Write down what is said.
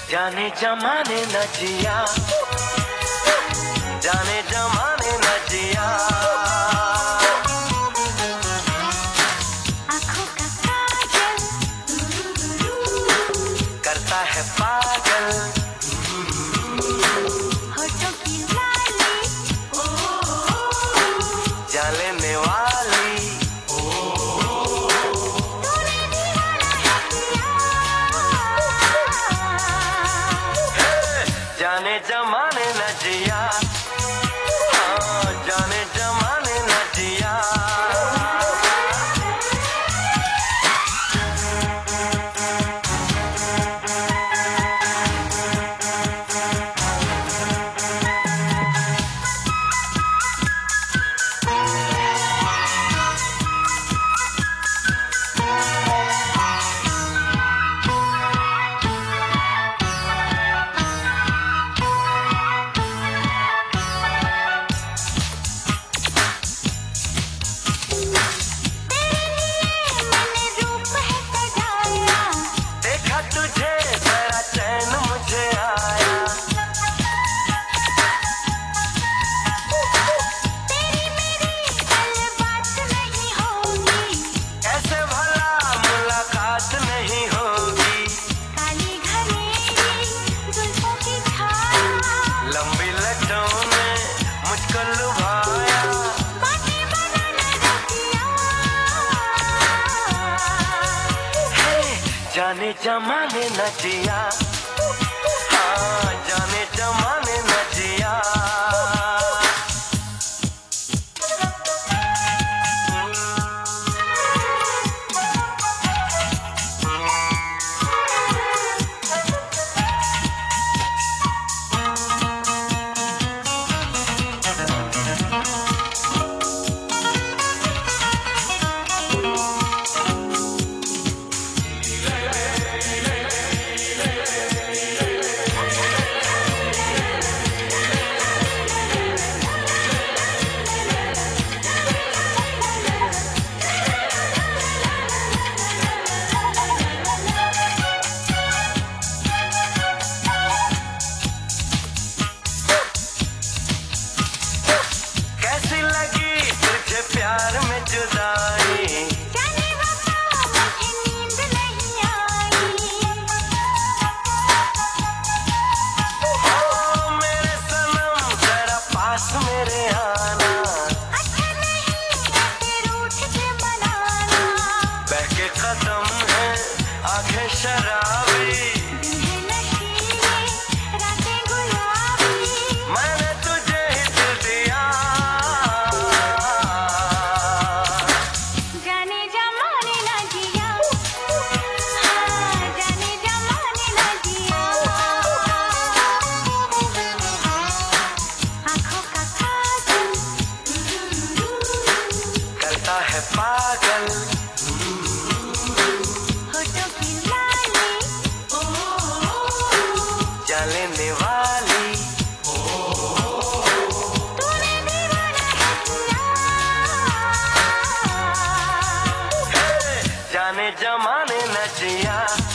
जाने जमाने न जिया, जाने जमाने न जिया। आँखों का काजल करता है पागल, होठों की लाली जान लेने वाली। तूने दीवाना है किया। जाने जमाने न जिया, हाँ जाने जमाने न जिया। तुझे जरा चैन मुझे आया, तेरी मेरी कल बात नहीं होगी, कैसे भला मुलाकात नहीं होगी। काली घनेरी जुल्फों की छाया, लंबी लटों ने मुझको लुभाया, बातें बनाना रखिया। जाने जमाने न जिया, हाँ जाने जमाने न जिया। कैसी लगी तुझे प्यार में जुदाई, जाने वफा मुझे नींद नहीं आई, ओ मेरे सनम जरा पास मेरे आना, अच्छा नहीं ऐसे रूठ के मनाना, बहके कदम है आंखें शराबी, दिन है नशीले रातें गुलाबी, मैंने तुझे ही दिल दिया। जाने जमाने ना जिया, हाँ जाने जमाने ना जिया। आँखों का काजल करता है पागल, होठों की लाली जान लेने वाली। तूने दीवाना है किया। जाने जमाने न जिया।